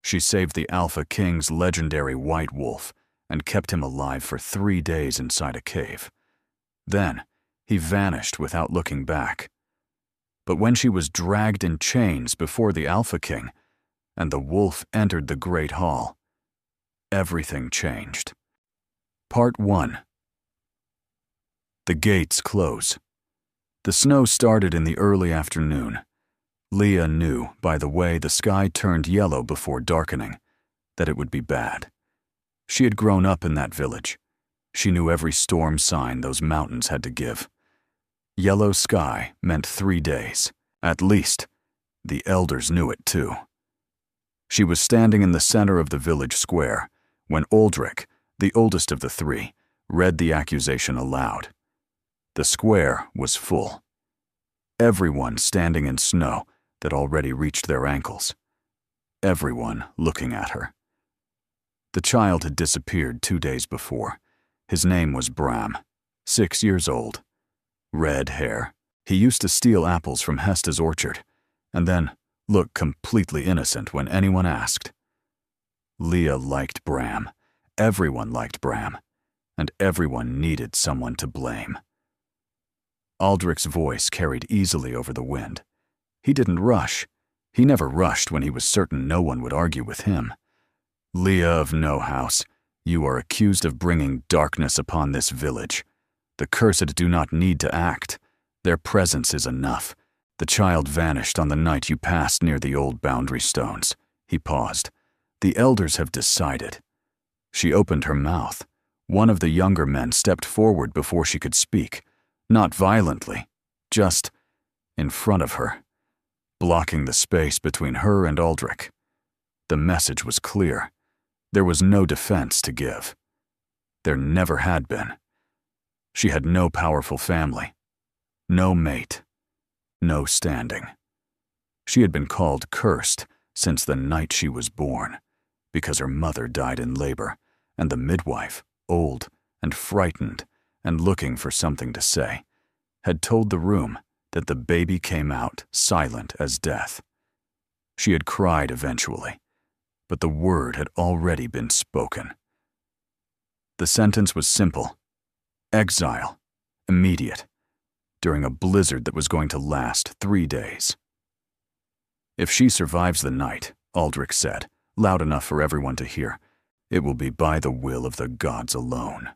She saved the Alpha King's legendary white wolf and kept him alive for 3 days inside a cave. Then, he vanished without looking back. But when she was dragged in chains before the Alpha King, and the wolf entered the Great Hall, everything changed. Part 1. The gates close. The snow started in the early afternoon. Leah knew, by the way the sky turned yellow before darkening, that it would be bad. She had grown up in that village. She knew every storm sign those mountains had to give. Yellow sky meant 3 days. At least, the elders knew it too. She was standing in the center of the village square when Aldrich, the oldest of the 3, read the accusation aloud. The square was full. Everyone standing in snow that already reached their ankles. Everyone looking at her. The child had disappeared 2 days before. His name was Bram, 6 years old. Red hair. He used to steal apples from Hesta's orchard, and then look completely innocent when anyone asked. Leah liked Bram. Everyone liked Bram, and everyone needed someone to blame. Aldrich's voice carried easily over the wind. He didn't rush. He never rushed when he was certain no one would argue with him. Leah of No House, you are accused of bringing darkness upon this village. The cursed do not need to act. Their presence is enough. The child vanished on the night you passed near the old boundary stones. He paused. The elders have decided. She opened her mouth. One of the younger men stepped forward before she could speak. Not violently, just in front of her, blocking the space between her and Aldrich. The message was clear. There was no defense to give. There never had been. She had no powerful family, no mate, no standing. She had been called cursed since the night she was born, because her mother died in labor, and the midwife, old and frightened and looking for something to say, had told the room that the baby came out silent as death. She had cried eventually, but the word had already been spoken. The sentence was simple. Exile, immediate, during a blizzard that was going to last 3 days. If she survives the night, Aldrich said, loud enough for everyone to hear, it will be by the will of the gods alone.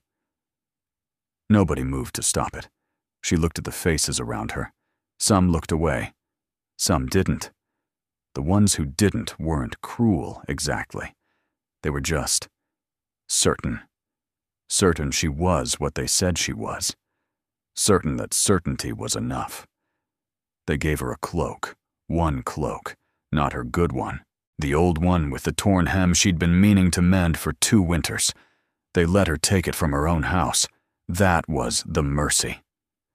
Nobody moved to stop it. She looked at the faces around her. Some looked away. Some didn't. The ones who didn't weren't cruel exactly. They were just certain. Certain she was what they said she was. Certain that certainty was enough. They gave her a cloak. One cloak, not her good one. The old one with the torn hem she'd been meaning to mend for 2 winters. They let her take it from her own house. That was the mercy.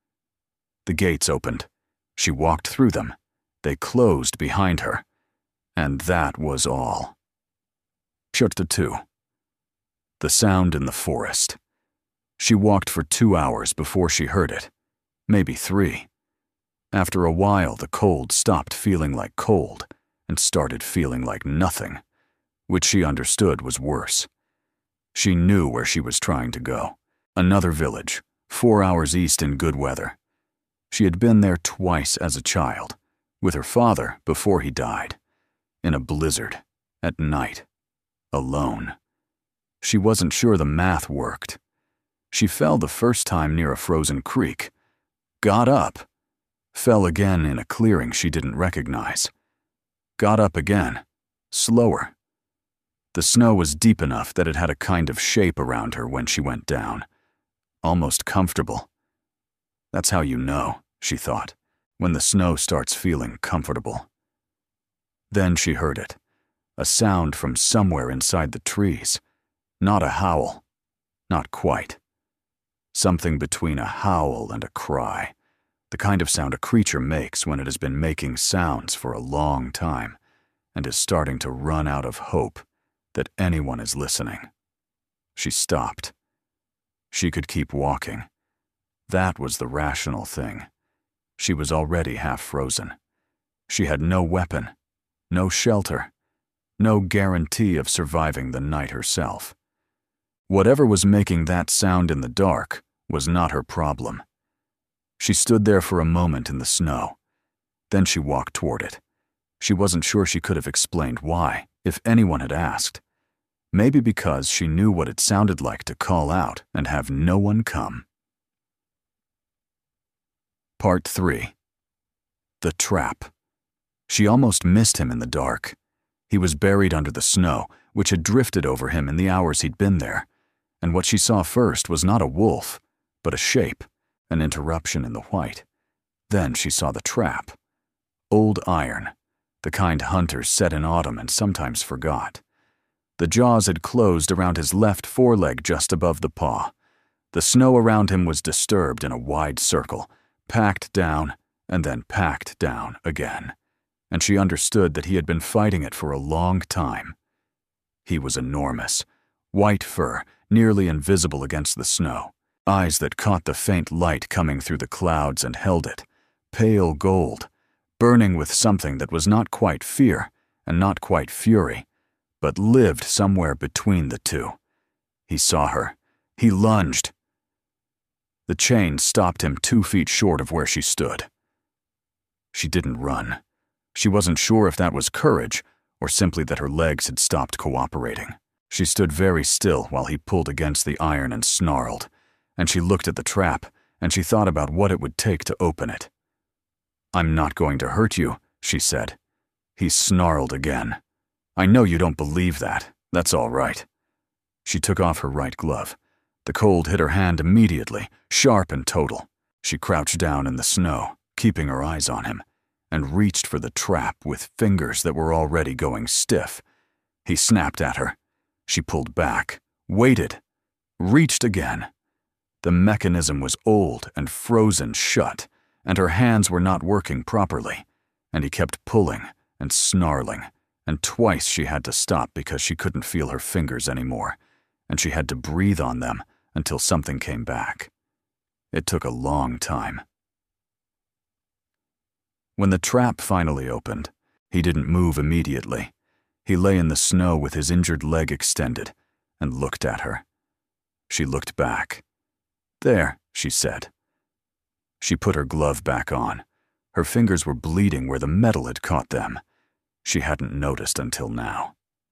The gates opened. She walked through them. They closed behind her. And that was all. Chapter 2. The sound in the forest. She walked for 2 hours before she heard it. Maybe 3. After a while, the cold stopped feeling like cold and started feeling like nothing, which she understood was worse. She knew where she was trying to go. Another village, 4 hours east in good weather. She had been there twice as a child, with her father before he died, in a blizzard, at night, alone. She wasn't sure the math worked. She fell the first time near a frozen creek, got up, fell again in a clearing she didn't recognize, got up again, slower. The snow was deep enough that it had a kind of shape around her when she went down, almost comfortable. That's how you know, she thought, when the snow starts feeling comfortable. Then she heard it, a sound from somewhere inside the trees. Not a howl, not quite. Something between a howl and a cry, the kind of sound a creature makes when it has been making sounds for a long time and is starting to run out of hope that anyone is listening. She stopped. She could keep walking. That was the rational thing. She was already half frozen. She had no weapon, no shelter, no guarantee of surviving the night herself. Whatever was making that sound in the dark was not her problem. She stood there for a moment in the snow. Then she walked toward it. She wasn't sure she could have explained why, if anyone had asked. Maybe because she knew what it sounded like to call out and have no one come. Part 3. The Trap. She almost missed him in the dark. He was buried under the snow, which had drifted over him in the hours he'd been there, and what she saw first was not a wolf, but a shape, an interruption in the white. Then she saw the trap. Old iron, the kind hunters set in autumn and sometimes forgot. The jaws had closed around his left foreleg just above the paw. The snow around him was disturbed in a wide circle, packed down and then packed down again, and she understood that he had been fighting it for a long time. He was enormous, white fur, nearly invisible against the snow, eyes that caught the faint light coming through the clouds and held it, pale gold, burning with something that was not quite fear and not quite fury, but lived somewhere between the two. He saw her. He lunged. The chain stopped him 2 feet short of where she stood. She didn't run. She wasn't sure if that was courage or simply that her legs had stopped cooperating. She stood very still while he pulled against the iron and snarled, and she looked at the trap, and she thought about what it would take to open it. "I'm not going to hurt you," she said. He snarled again. "I know you don't believe that. That's all right." She took off her right glove. The cold hit her hand immediately, sharp and total. She crouched down in the snow, keeping her eyes on him, and reached for the trap with fingers that were already going stiff. He snapped at her. She pulled back, waited, reached again. The mechanism was old and frozen shut, and her hands were not working properly, and he kept pulling and snarling, and twice she had to stop because she couldn't feel her fingers anymore, and she had to breathe on them until something came back. It took a long time. When the trap finally opened, he didn't move immediately. He lay in the snow with his injured leg extended and looked at her. She looked back. "There," she said. She put her glove back on. Her fingers were bleeding where the metal had caught them. She hadn't noticed until now.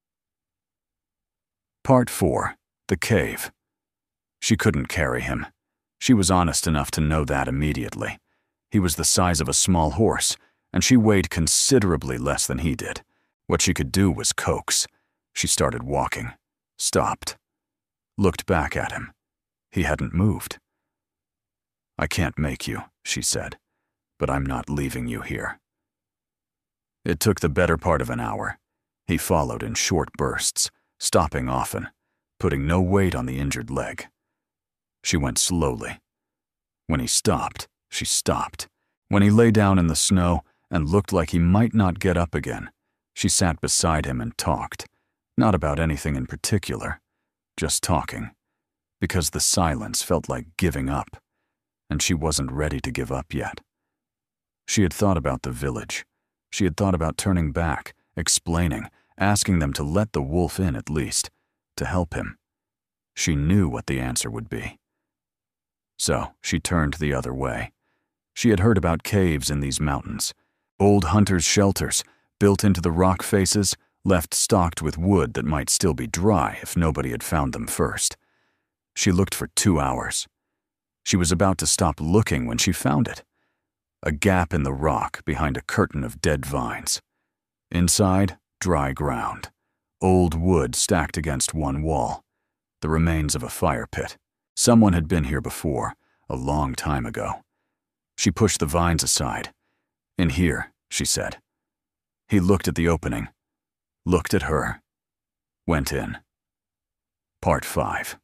Part 4. The Cave. She couldn't carry him. She was honest enough to know that immediately. He was the size of a small horse, and she weighed considerably less than he did. What she could do was coax. She started walking, stopped, looked back at him. He hadn't moved. "I can't make you," she said, "but I'm not leaving you here." It took the better part of an hour. He followed in short bursts, stopping often, putting no weight on the injured leg. She went slowly. When he stopped, she stopped. When he lay down in the snow and looked like he might not get up again, she sat beside him and talked, not about anything in particular, just talking, because the silence felt like giving up, and she wasn't ready to give up yet. She had thought about the village. She had thought about turning back, explaining, asking them to let the wolf in at least, to help him. She knew what the answer would be. So she turned the other way. She had heard about caves in these mountains, old hunters' shelters, built into the rock faces, left stocked with wood that might still be dry if nobody had found them first. She looked for 2 hours. She was about to stop looking when she found it. A gap in the rock behind a curtain of dead vines. Inside, dry ground. Old wood stacked against one wall. The remains of a fire pit. Someone had been here before, a long time ago. She pushed the vines aside. "In here," she said. He looked at the opening, looked at her, went in. Part 5.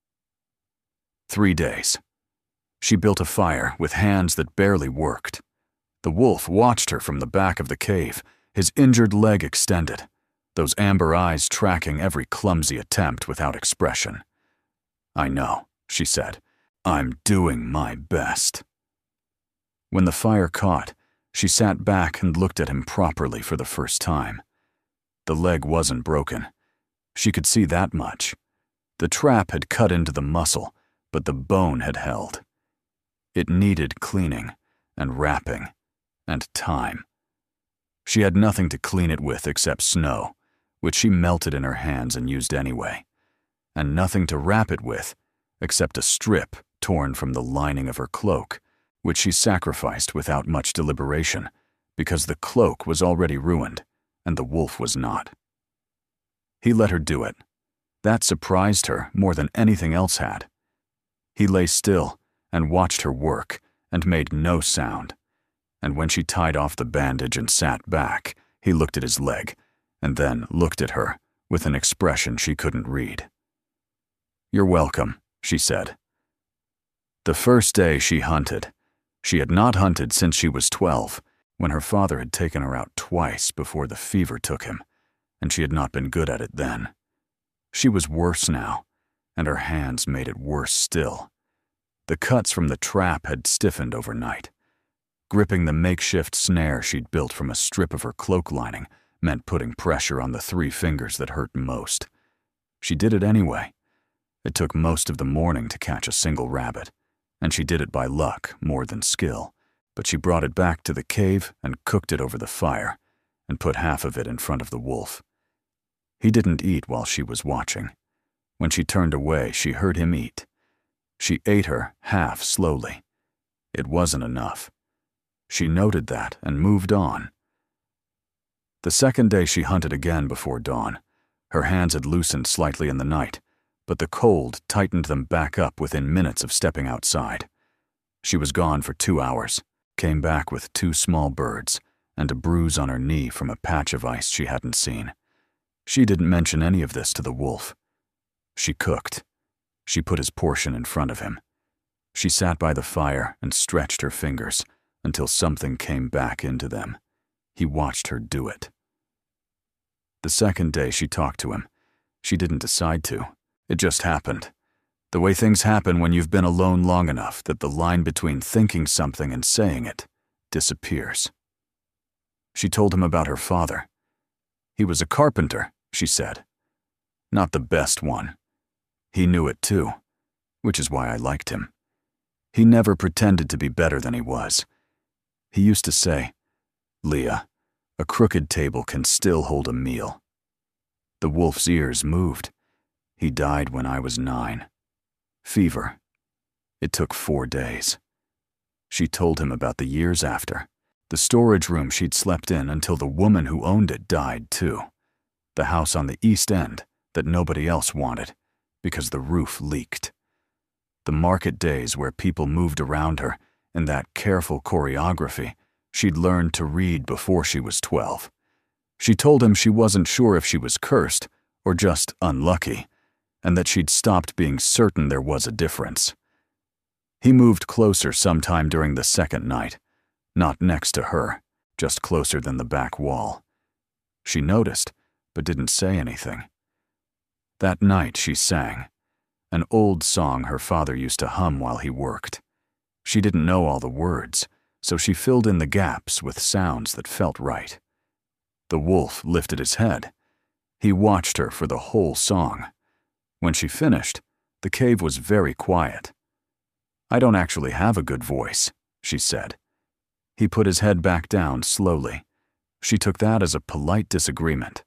3 days. She built a fire with hands that barely worked. The wolf watched her from the back of the cave, his injured leg extended, those amber eyes tracking every clumsy attempt without expression. "I know," she said. "I'm doing my best." When the fire caught, she sat back and looked at him properly for the first time. The leg wasn't broken. She could see that much. The trap had cut into the muscle, but the bone had held. It needed cleaning and wrapping and time. She had nothing to clean it with except snow, which she melted in her hands and used anyway, and nothing to wrap it with except a strip torn from the lining of her cloak, which she sacrificed without much deliberation, because the cloak was already ruined and the wolf was not. He let her do it. That surprised her more than anything else had. He lay still and watched her work and made no sound, and when she tied off the bandage and sat back, he looked at his leg and then looked at her with an expression she couldn't read. "You're welcome," she said. The first day she hunted. She had not hunted since she was 12, when her father had taken her out twice before the fever took him, and she had not been good at it then. She was worse now, and her hands made it worse still. The cuts from the trap had stiffened overnight. Gripping the makeshift snare she'd built from a strip of her cloak lining meant putting pressure on the 3 fingers that hurt most. She did it anyway. It took most of the morning to catch a single rabbit, and she did it by luck more than skill, but she brought it back to the cave and cooked it over the fire and put half of it in front of the wolf. He didn't eat while she was watching. When she turned away, she heard him eat. She ate her half slowly. It wasn't enough. She noted that and moved on. The second day she hunted again before dawn. Her hands had loosened slightly in the night, but the cold tightened them back up within minutes of stepping outside. She was gone for 2 hours, came back with 2 small birds and a bruise on her knee from a patch of ice she hadn't seen. She didn't mention any of this to the wolf. She cooked. She put his portion in front of him. She sat by the fire and stretched her fingers until something came back into them. He watched her do it. The second day she talked to him. She didn't decide to. It just happened. The way things happen when you've been alone long enough that the line between thinking something and saying it disappears. She told him about her father. He was a carpenter, she said. Not the best one. He knew it too, which is why I liked him. He never pretended to be better than he was. He used to say, "Leah, a crooked table can still hold a meal." The wolf's ears moved. He died when I was 9. Fever. It took 4 days. She told him about the years after. The storage room she'd slept in until the woman who owned it died too. The house on the East End that nobody else wanted because the roof leaked. The market days where people moved around her in that careful choreography she'd learned to read before she was 12. She told him she wasn't sure if she was cursed or just unlucky, and that she'd stopped being certain there was a difference. He moved closer sometime during the second night, not next to her, just closer than the back wall. She noticed, but didn't say anything. That night she sang, an old song her father used to hum while he worked. She didn't know all the words, so she filled in the gaps with sounds that felt right. The wolf lifted his head. He watched her for the whole song. When she finished, the cave was very quiet. "I don't actually have a good voice," she said. He put his head back down slowly. She took that as a polite disagreement.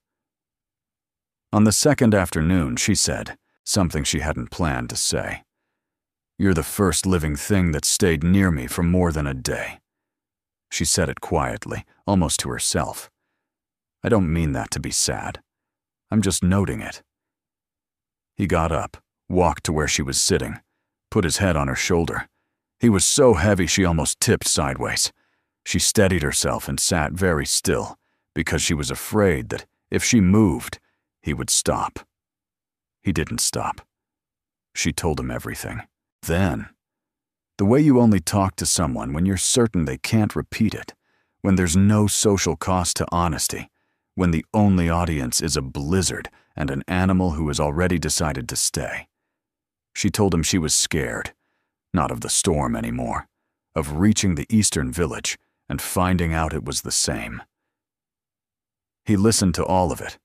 On the second afternoon, she said something she hadn't planned to say. "You're the first living thing that stayed near me for more than a day." She said it quietly, almost to herself. "I don't mean that to be sad. I'm just noting it." He got up, walked to where she was sitting, put his head on her shoulder. He was so heavy she almost tipped sideways. She steadied herself and sat very still, because she was afraid that if she moved, he would stop. He didn't stop. She told him everything. Then, the way you only talk to someone when you're certain they can't repeat it, when there's no social cost to honesty, when the only audience is a blizzard and an animal who has already decided to stay. She told him she was scared, not of the storm anymore, of reaching the eastern village and finding out it was the same. He listened to all of it,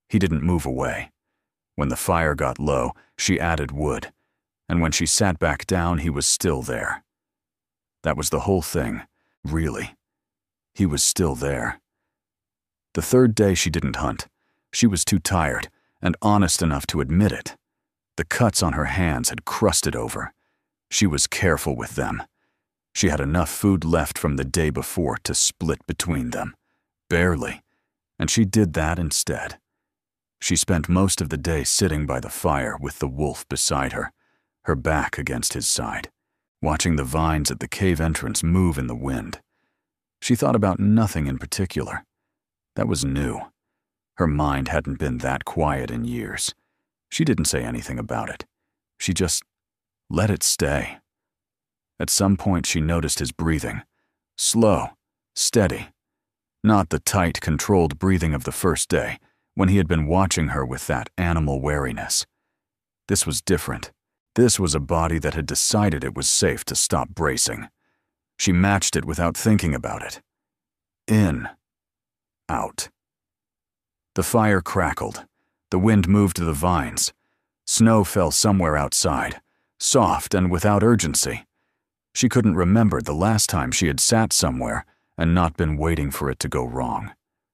He didn't move away. When the fire got low, she added wood, and when she sat back down, he was still there. That was the whole thing, really. He was still there. The third day she didn't hunt. She was too tired, and honest enough to admit it. The cuts on her hands had crusted over. She was careful with them. She had enough food left from the day before to split between them. Barely. And she did that instead. She spent most of the day sitting by the fire with the wolf beside her, her back against his side, watching the vines at the cave entrance move in the wind. She thought about nothing in particular. That was new. Her mind hadn't been that quiet in years. She didn't say anything about it. She just let it stay. At some point she noticed his breathing. Slow, steady. Not the tight, controlled breathing of the first day, when he had been watching her with that animal wariness. This was different. This was a body that had decided it was safe to stop bracing. She matched it without thinking about it. In. Out. The fire crackled. The wind moved to the vines. Snow fell somewhere outside, soft and without urgency. She couldn't remember the last time she had sat somewhere and not been waiting for it to go wrong.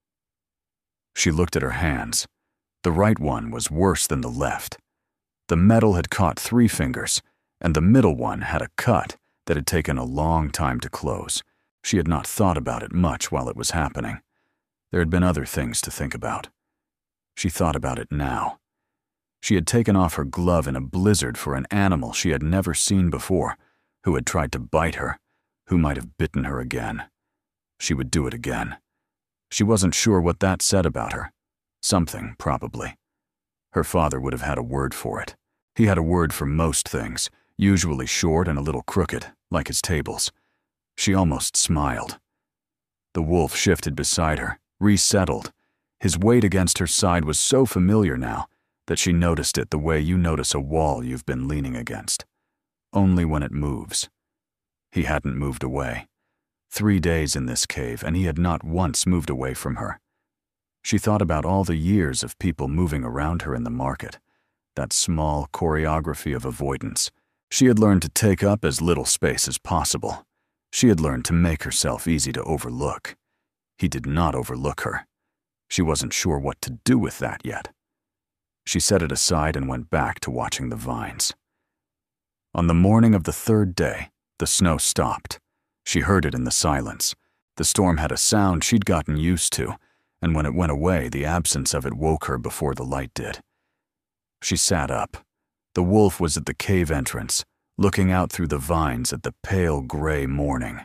She looked at her hands. The right one was worse than the left. The metal had caught 3 fingers, and the middle one had a cut that had taken a long time to close. She had not thought about it much while it was happening. There had been other things to think about. She thought about it now. She had taken off her glove in a blizzard for an animal she had never seen before, who had tried to bite her, who might have bitten her again. She would do it again. She wasn't sure what that said about her. Something, probably. Her father would have had a word for it. He had a word for most things, usually short and a little crooked, like his tables. She almost smiled. The wolf shifted beside her, resettled. His weight against her side was so familiar now that she noticed it the way you notice a wall you've been leaning against. Only when it moves. He hadn't moved away. 3 days in this cave, and he had not once moved away from her. She thought about all the years of people moving around her in the market, that small choreography of avoidance. She had learned to take up as little space as possible. She had learned to make herself easy to overlook. He did not overlook her. She wasn't sure what to do with that yet. She set it aside and went back to watching the vines. On the morning of the 3rd day, the snow stopped. She heard it in the silence. The storm had a sound she'd gotten used to, and when it went away, the absence of it woke her before the light did. She sat up. The wolf was at the cave entrance, looking out through the vines at the pale gray morning.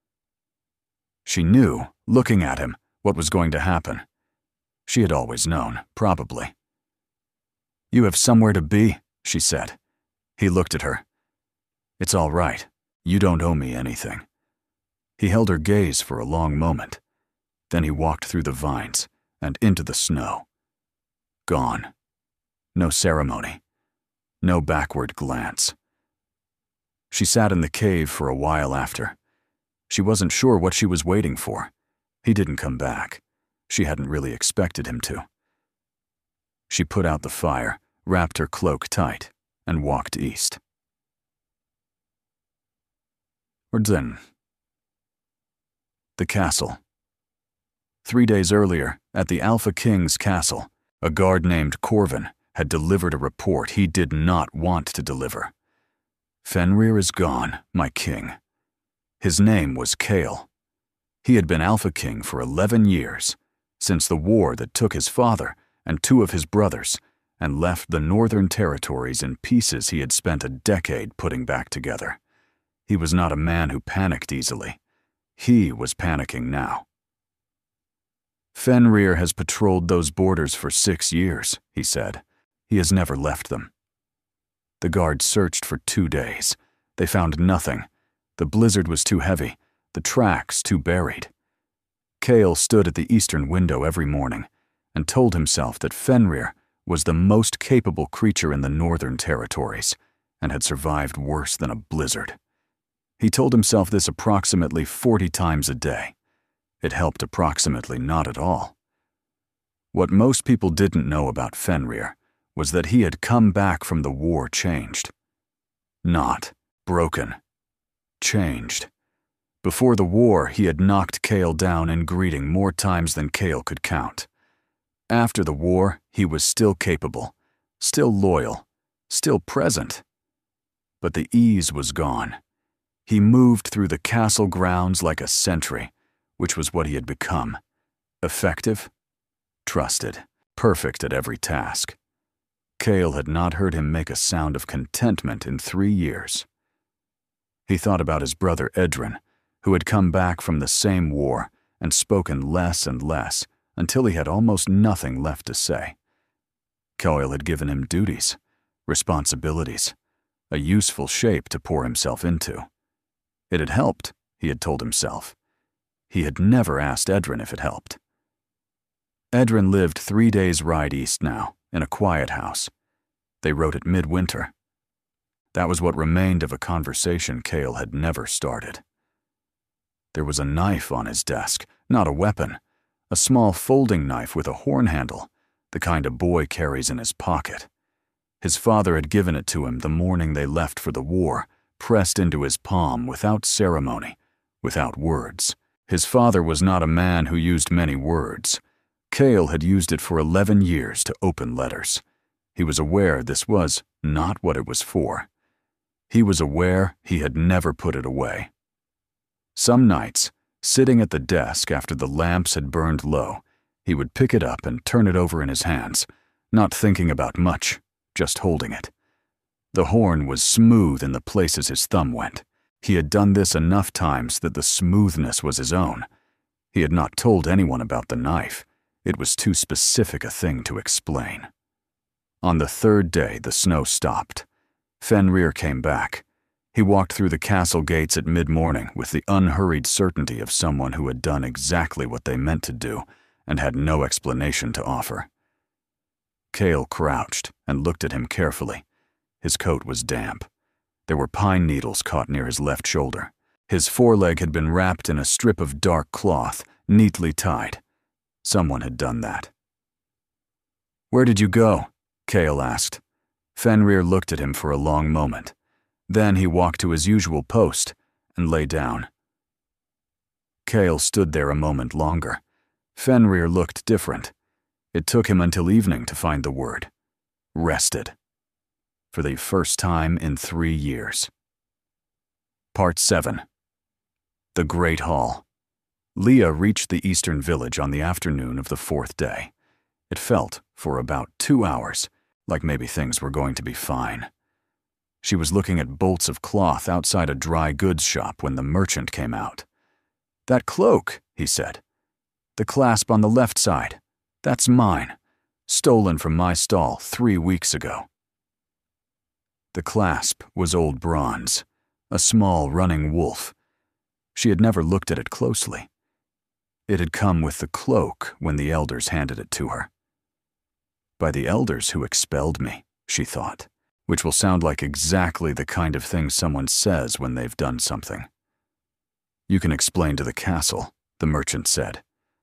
She knew, looking at him, what was going to happen. She had always known, probably. "You have somewhere to be," she said. He looked at her. "It's all right. You don't owe me anything." He held her gaze for a long moment. Then he walked through the vines and into the snow. Gone. No ceremony. No backward glance. She sat in the cave for a while after. She wasn't sure what she was waiting for. He didn't come back. She hadn't really expected him to. She put out the fire, wrapped her cloak tight, and walked east. Ordzen. The castle. 3 days earlier, at the Alpha King's castle, a guard named Corvin had delivered a report he did not want to deliver. "Fenrir is gone, my king." His name was Kale. He had been Alpha King for 11 years, since the war that took his father and 2 of his brothers and left the northern territories in pieces he had spent a decade putting back together. He was not a man who panicked easily. He was panicking now. "Fenrir has patrolled those borders for 6 years, he said. He has never left them." The guards searched for 2 days. They found nothing. The blizzard was too heavy, the tracks too buried. Kale stood at the eastern window every morning and told himself that Fenrir was the most capable creature in the northern territories and had survived worse than a blizzard. He told himself this approximately 40 times a day. It helped approximately not at all. What most people didn't know about Fenrir was that he had come back from the war changed. Not broken. Changed. Before the war, he had knocked Chaol down in greeting more times than Chaol could count. After the war, he was still capable, still loyal, still present. But the ease was gone. He moved through the castle grounds like a sentry, which was what he had become. Effective, trusted, perfect at every task. Chaol had not heard him make a sound of contentment in 3 years. He thought about his brother Edrin, who had come back from the same war and spoken less and less until he had almost nothing left to say. Chaol had given him duties, responsibilities, a useful shape to pour himself into. It had helped, he had told himself. He had never asked Edrin if it helped. Edrin lived 3 days' ride east now, in a quiet house. They wrote at midwinter. That was what remained of a conversation Chaol had never started. There was a knife on his desk, not a weapon, a small folding knife with a horn handle, the kind a boy carries in his pocket. His father had given it to him the morning they left for the war, pressed into his palm without ceremony, without words. His father was not a man who used many words. Chaol had used it for 11 years to open letters. He was aware this was not what it was for. He was aware he had never put it away. Some nights, sitting at the desk after the lamps had burned low, he would pick it up and turn it over in his hands, not thinking about much, just holding it. The horn was smooth in the places his thumb went. He had done this enough times that the smoothness was his own. He had not told anyone about the knife. It was too specific a thing to explain. On the 3rd day, the snow stopped. Fenrir came back. He walked through the castle gates at mid-morning with the unhurried certainty of someone who had done exactly what they meant to do and had no explanation to offer. Chaol crouched and looked at him carefully. His coat was damp. There were pine needles caught near his left shoulder. His foreleg had been wrapped in a strip of dark cloth, neatly tied. Someone had done that. "Where did you go?" Chaol asked. Fenrir looked at him for a long moment. Then he walked to his usual post and lay down. Chaol stood there a moment longer. Fenrir looked different. It took him until evening to find the word. Rested. For the first time in 3 years. Part 7. The Great Hall. Leah reached the eastern village on the afternoon of the 4th day. It felt, for about 2 hours, like maybe things were going to be fine. She was looking at bolts of cloth outside a dry goods shop when the merchant came out. "That cloak," he said. "The clasp on the left side. That's mine. Stolen from my stall 3 weeks ago." The clasp was old bronze, a small running wolf. She had never looked at it closely. It had come with the cloak when the elders handed it to her. By the elders who expelled me, she thought, which will sound like exactly the kind of thing someone says when they've done something. "You can explain to the castle," the merchant said.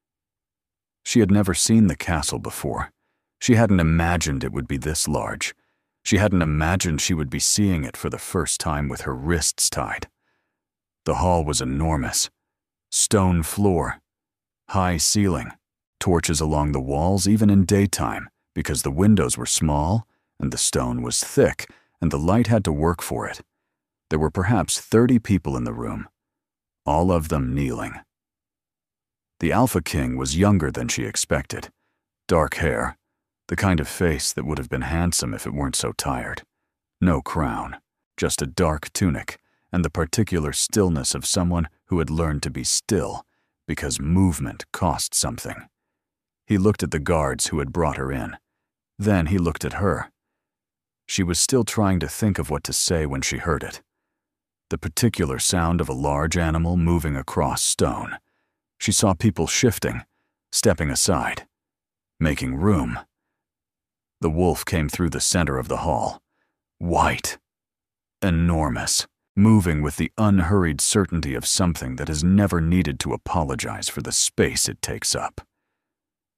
She had never seen the castle before. She hadn't imagined it would be this large. She hadn't imagined she would be seeing it for the first time with her wrists tied. The hall was enormous. Stone floor, high ceiling, torches along the walls even in daytime because the windows were small and the stone was thick and the light had to work for it. There were perhaps 30 people in the room, all of them kneeling. The Alpha King was younger than she expected. Dark hair, the kind of face that would have been handsome if it weren't so tired. No crown, just a dark tunic and the particular stillness of someone who had learned to be still because movement cost something. He looked at the guards who had brought her in. Then he looked at her. She was still trying to think of what to say when she heard it. The particular sound of a large animal moving across stone. She saw people shifting, stepping aside, making room. The wolf came through the center of the hall. White. Enormous. Moving with the unhurried certainty of something that has never needed to apologize for the space it takes up.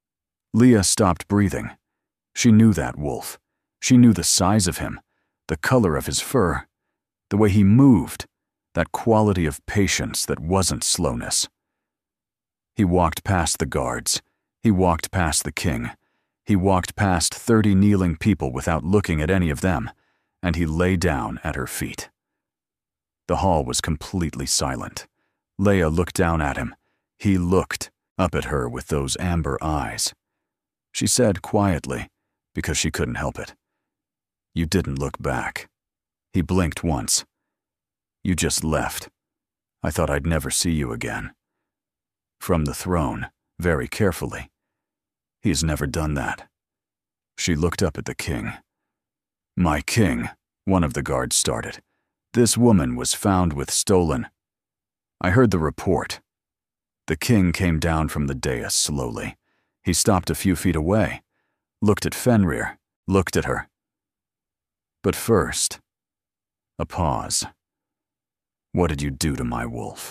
Leah stopped breathing. She knew that wolf. She knew the size of him, the color of his fur, the way he moved, that quality of patience that wasn't slowness. He walked past the guards. He walked past the king. He walked past 30 kneeling people without looking at any of them, and he lay down at her feet. The hall was completely silent. Leah looked down at him. He looked up at her with those amber eyes. She said quietly, because she couldn't help it, "You didn't look back." He blinked once. "You just left. I thought I'd never see you again." From the throne, very carefully. "He's never done that." She looked up at the king. "My king," one of the guards started. "This woman was found with stolen—" "I heard the report." The king came down from the dais slowly. He stopped a few feet away, looked at Fenrir, looked at her. But first, a pause. "What did you do to my wolf?"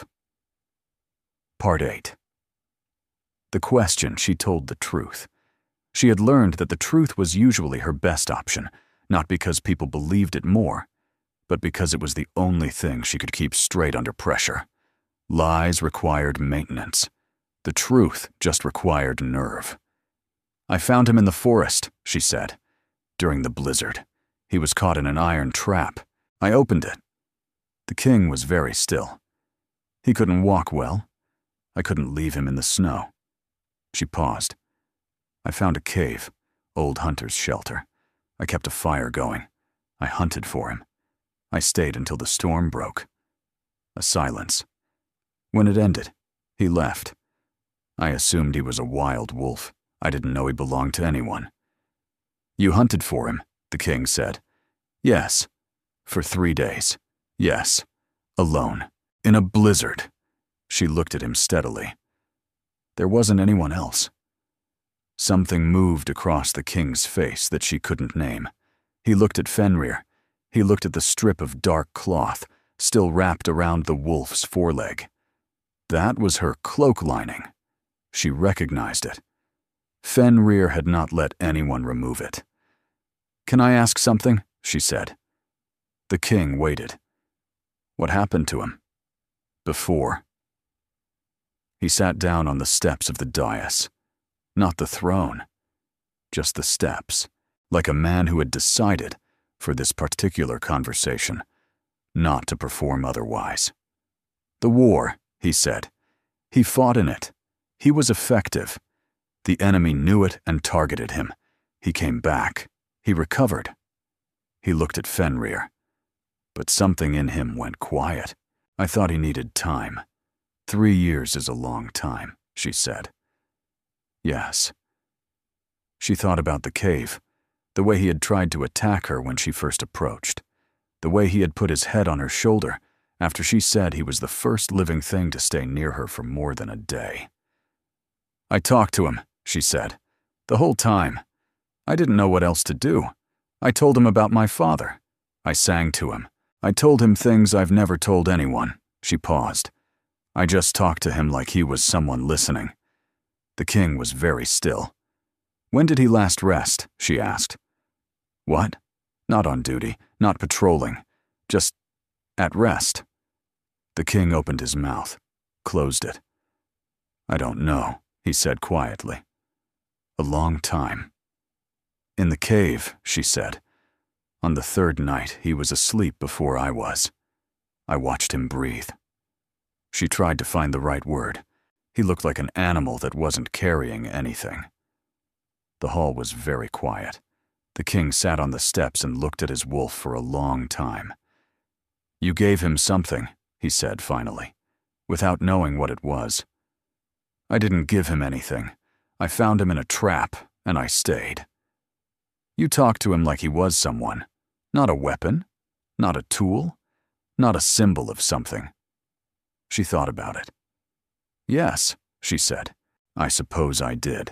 Part 8. The question, she told the truth. She had learned that the truth was usually her best option, not because people believed it more, but because it was the only thing she could keep straight under pressure. Lies required maintenance. The truth just required nerve. "I found him in the forest," she said. "During the blizzard. He was caught in an iron trap. I opened it." The king was very still. "He couldn't walk well. I couldn't leave him in the snow." She paused. "I found a cave, old hunter's shelter. I kept a fire going. I hunted for him. I stayed until the storm broke." A silence. When it ended, he left. "I assumed he was a wild wolf. I didn't know he belonged to anyone." "You hunted for him," the king said. "Yes. For 3 days. Yes. Alone. In a blizzard." She looked at him steadily. There wasn't anyone else. Something moved across the king's face that she couldn't name. He looked at Fenrir. He looked at the strip of dark cloth still wrapped around the wolf's foreleg. That was her cloak lining. She recognized it. Fenrir had not let anyone remove it. "Can I ask something?" she said. The king waited. "What happened to him?" "Before." He sat down on the steps of the dais. Not the throne. Just the steps, like a man who had decided, for this particular conversation, not to perform otherwise. "The war," he said. "He fought in it. He was effective. The enemy knew it and targeted him. He came back. He recovered." He looked at Fenrir. "But something in him went quiet. I thought he needed time. 3 years is a long time," she said. "Yes." She thought about the cave, the way he had tried to attack her when she first approached, the way he had put his head on her shoulder after she said he was the first living thing to stay near her for more than a day. "I talked to him," she said. "The whole time. I didn't know what else to do. I told him about my father. I sang to him. I told him things I've never told anyone." She paused. "I just talked to him like he was someone listening." The king was very still. "When did he last rest?" she asked. "What? Not on duty, not patrolling. Just at rest." The king opened his mouth, closed it. "I don't know," he said quietly. "A long time." "In the cave," she said. "On the 3rd night, he was asleep before I was. I watched him breathe." She tried to find the right word. He looked like an animal that wasn't carrying anything. The hall was very quiet. The king sat on the steps and looked at his wolf for a long time. "You gave him something," he said finally, without knowing what it was. "I didn't give him anything. I found him in a trap, and I stayed." "You talked to him like he was someone. Not a weapon, not a tool, not a symbol of something." She thought about it. "Yes," she said. "I suppose I did."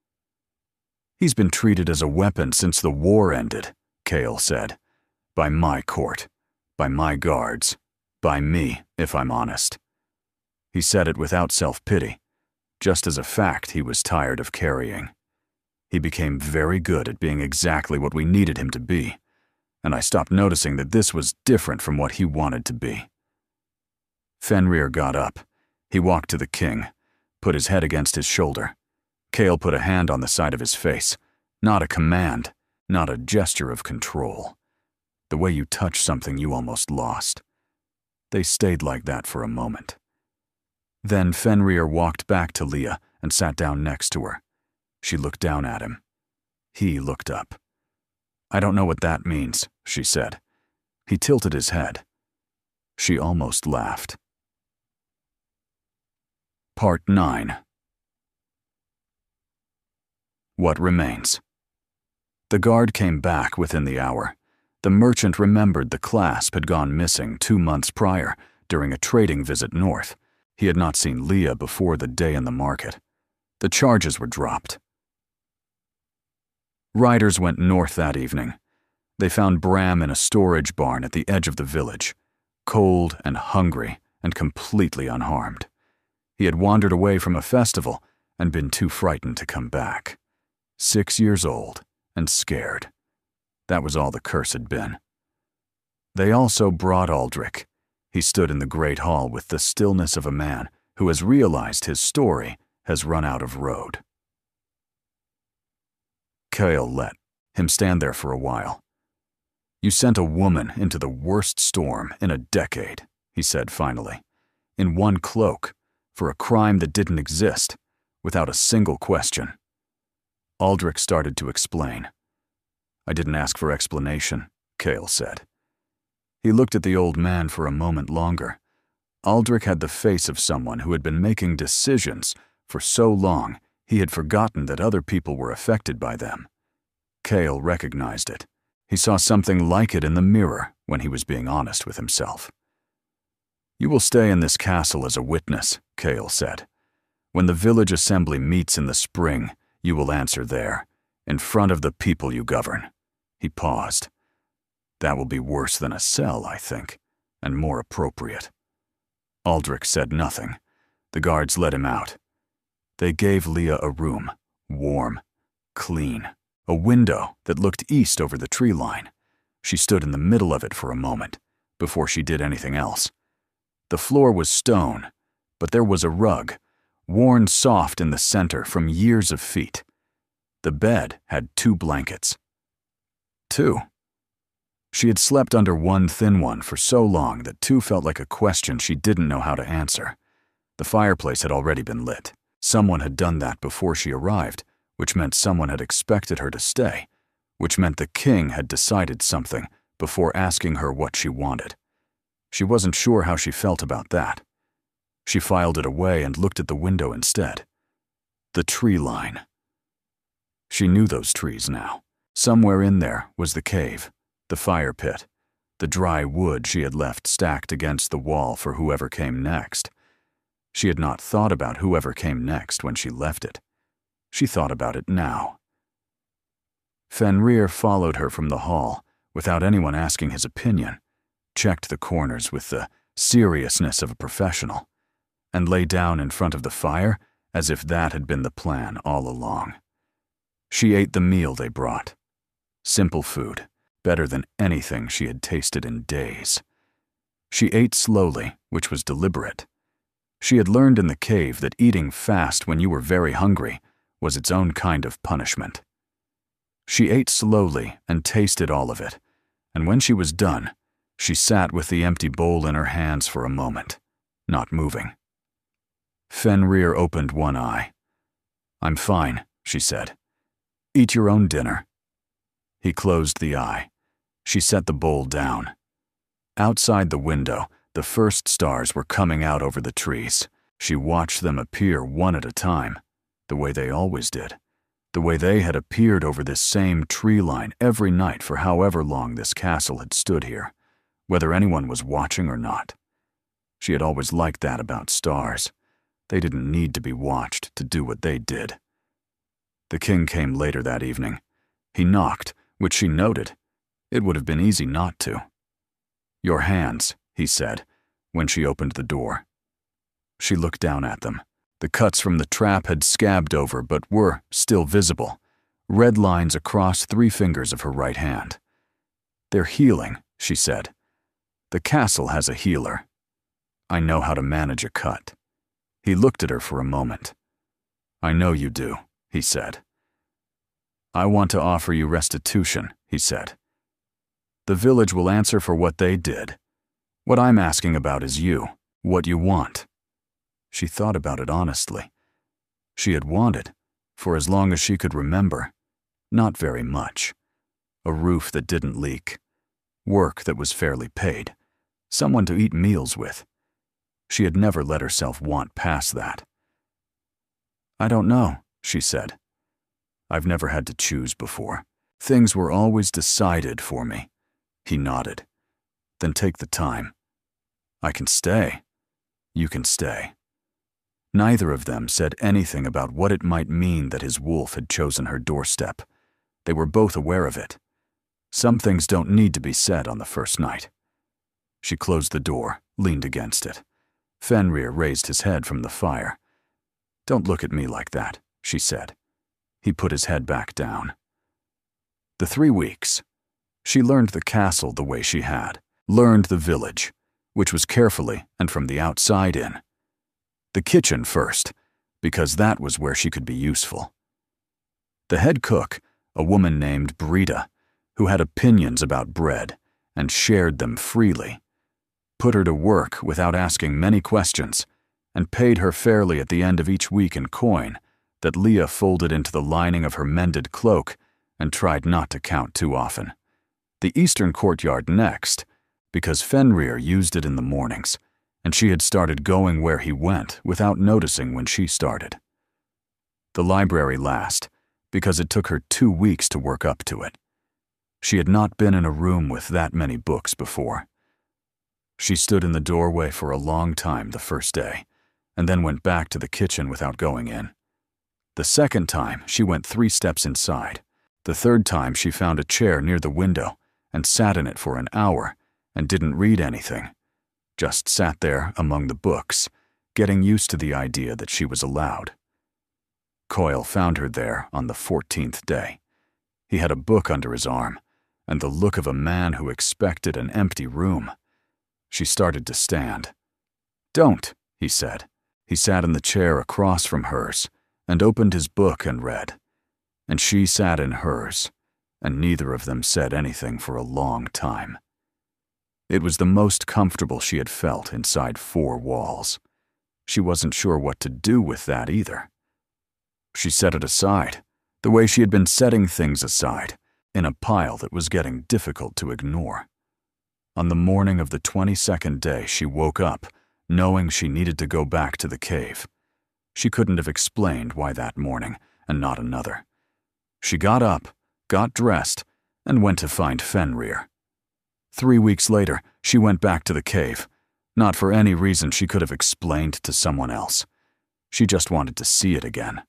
"He's been treated as a weapon since the war ended," Kale said. "By my court, by my guards, by me, if I'm honest." He said it without self-pity, just as a fact he was tired of carrying. He became very good at being exactly what we needed him to be, and I stopped noticing that this was different from what he wanted to be. Fenrir got up. He walked to the king, put his head against his shoulder. Chaol put a hand on the side of his face. Not a command, not a gesture of control. The way you touch something you almost lost. They stayed like that for a moment. Then Fenrir walked back to Leah and sat down next to her. She looked down at him. He looked up. "I don't know what that means," she said. He tilted his head. She almost laughed. Part 9. What remains? The guard came back within the hour. The merchant remembered the clasp had gone missing 2 months prior during a trading visit north. He had not seen Leah before the day in the market. The charges were dropped. Riders went north that evening. They found Bram in a storage barn at the edge of the village, cold and hungry and completely unharmed. He had wandered away from a festival and been too frightened to come back. 6 years old and scared. That was all the curse had been. They also brought Aldrich. He stood in the great hall with the stillness of a man who has realized his story has run out of road. Chaol let him stand there for a while. "You sent a woman into the worst storm in a decade," he said finally, "in one cloak, for a crime that didn't exist, without a single question." Aldrich started to explain. "I didn't ask for explanation," Chaol said. He looked at the old man for a moment longer. Aldrich had the face of someone who had been making decisions for so long he had forgotten that other people were affected by them. Chaol recognized it. He saw something like it in the mirror when he was being honest with himself. "You will stay in this castle as a witness," Chaol said. "When the village assembly meets in the spring, you will answer there, in front of the people you govern." He paused. "That will be worse than a cell, I think, and more appropriate." Aldrich said nothing. The guards let him out. They gave Leah a room, warm, clean, a window that looked east over the tree line. She stood in the middle of it for a moment, before she did anything else. The floor was stone, but there was a rug, worn soft in the center from years of feet. The bed had 2 blankets. 2. She had slept under one thin one for so long that 2 felt like a question she didn't know how to answer. The fireplace had already been lit. Someone had done that before she arrived, which meant someone had expected her to stay, which meant the king had decided something before asking her what she wanted. She wasn't sure how she felt about that. She filed it away and looked at the window instead. The tree line. She knew those trees now. Somewhere in there was the cave, the fire pit, the dry wood she had left stacked against the wall for whoever came next. She had not thought about whoever came next when she left it. She thought about it now. Fenrir followed her from the hall without anyone asking his opinion, checked the corners with the seriousness of a professional, and lay down in front of the fire as if that had been the plan all along. She ate the meal they brought. Simple food, better than anything she had tasted in days. She ate slowly, which was deliberate. She had learned in the cave that eating fast when you were very hungry was its own kind of punishment. She ate slowly and tasted all of it, and when she was done, she sat with the empty bowl in her hands for a moment, not moving. Fenrir opened one eye. "I'm fine," she said. "Eat your own dinner." He closed the eye. She set the bowl down. Outside the window, the first stars were coming out over the trees. She watched them appear one at a time, the way they always did, the way they had appeared over this same tree line every night for however long this castle had stood here, whether anyone was watching or not. She had always liked that about stars. They didn't need to be watched to do what they did. The king came later that evening. He knocked, which she noted. It would have been easy not to. "Your hands," he said, when she opened the door. She looked down at them. The cuts from the trap had scabbed over but were still visible, red lines across 3 fingers of her right hand. "They're healing," she said. "The castle has a healer. I know how to manage a cut." He looked at her for a moment. "I know you do," he said. "I want to offer you restitution," he said. "The village will answer for what they did. What I'm asking about is you, what you want." She thought about it honestly. She had wanted, for as long as she could remember, not very much. A roof that didn't leak, work that was fairly paid, someone to eat meals with. She had never let herself want past that. "I don't know," she said. "I've never had to choose before. Things were always decided for me." He nodded. "Then take the time. I can stay. You can stay." Neither of them said anything about what it might mean that his wolf had chosen her doorstep. They were both aware of it. Some things don't need to be said on the first night. She closed the door, leaned against it. Fenrir raised his head from the fire. "Don't look at me like that," she said. He put his head back down. The 3 weeks. She learned the castle the way she had, learned the village, which was carefully and from the outside in. The kitchen first, because that was where she could be useful. The head cook, a woman named Brita, who had opinions about bread and shared them freely, put her to work without asking many questions and paid her fairly at the end of each week in coin that Leah folded into the lining of her mended cloak and tried not to count too often. The eastern courtyard next, because Fenrir used it in the mornings, and she had started going where he went without noticing when she started. The library last, because it took her 2 weeks to work up to it. She had not been in a room with that many books before. She stood in the doorway for a long time the first day, and then went back to the kitchen without going in. The second time, she went 3 steps inside. The third time, she found a chair near the window and sat in it for an hour and didn't read anything. Just sat there among the books, getting used to the idea that she was allowed. Coyle found her there on the 14th day. He had a book under his arm, and the look of a man who expected an empty room. She started to stand. "Don't," he said. He sat in the chair across from hers and opened his book and read. And she sat in hers, and neither of them said anything for a long time. It was the most comfortable she had felt inside 4 walls. She wasn't sure what to do with that either. She set it aside, the way she had been setting things aside, in a pile that was getting difficult to ignore. On the morning of the 22nd day, she woke up, knowing she needed to go back to the cave. She couldn't have explained why that morning, and not another. She got up, got dressed, and went to find Fenrir. 3 weeks later, she went back to the cave, not for any reason she could have explained to someone else. She just wanted to see it again.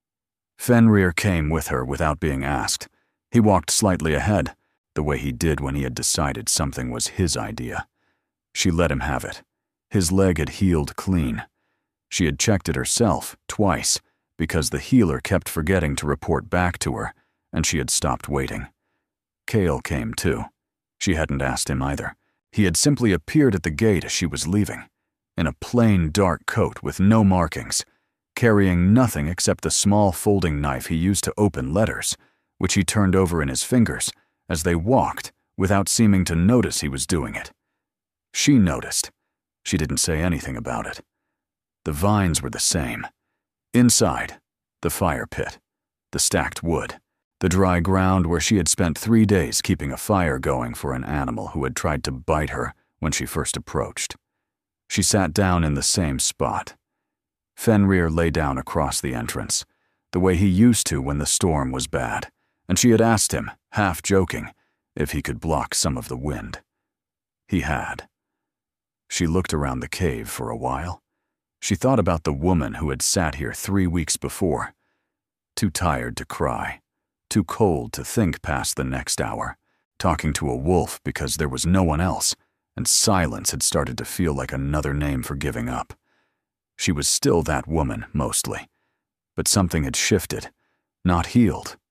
Fenrir came with her without being asked. He walked slightly ahead, the way he did when he had decided something was his idea. She let him have it. His leg had healed clean. She had checked it herself, twice, because the healer kept forgetting to report back to her, and she had stopped waiting. Kale came too. She hadn't asked him either. He had simply appeared at the gate as she was leaving, in a plain dark coat with no markings, carrying nothing except the small folding knife he used to open letters, which he turned over in his fingers as they walked without seeming to notice he was doing it. She noticed. She didn't say anything about it. The vines were the same. Inside, the fire pit, the stacked wood, the dry ground where she had spent 3 days keeping a fire going for an animal who had tried to bite her when she first approached. She sat down in the same spot. Fenrir lay down across the entrance, the way he used to when the storm was bad, and she had asked him, half joking, if he could block some of the wind. He had. She looked around the cave for a while. She thought about the woman who had sat here 3 weeks before. Too tired to cry, too cold to think past the next hour, talking to a wolf because there was no one else, and silence had started to feel like another name for giving up. She was still that woman, mostly, but something had shifted, not healed,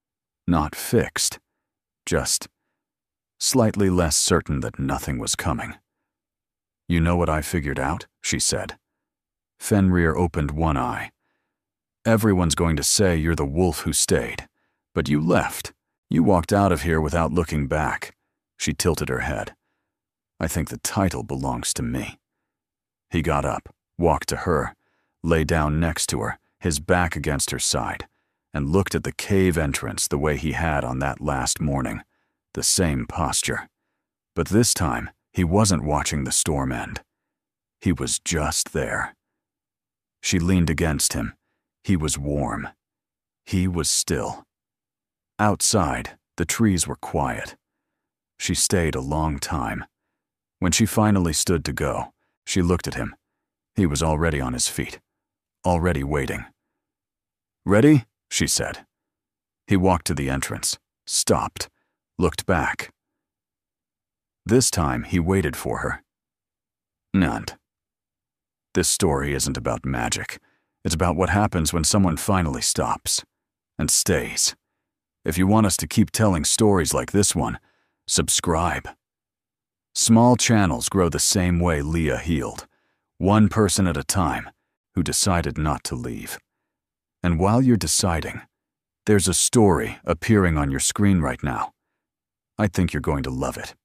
Not fixed, just slightly less certain that nothing was coming. "You know what I figured out?" she said. Fenrir opened one eye. "Everyone's going to say you're the wolf who stayed, but you left. You walked out of here without looking back." She tilted her head. "I think the title belongs to me." He got up, walked to her, lay down next to her, his back against her side, and looked at the cave entrance the way he had on that last morning, the same posture. But this time, he wasn't watching the storm end. He was just there. She leaned against him. He was warm. He was still. Outside, the trees were quiet. She stayed a long time. When she finally stood to go, she looked at him. He was already on his feet, already waiting. "Ready?" she said. He walked to the entrance, stopped, looked back. This time, he waited for her. "Nant. This story isn't about magic. It's about what happens when someone finally stops and stays. If you want us to keep telling stories like this one, subscribe." Small channels grow the same way Leah healed, one person at a time, who decided not to leave. And while you're deciding, there's a story appearing on your screen right now. I think you're going to love it.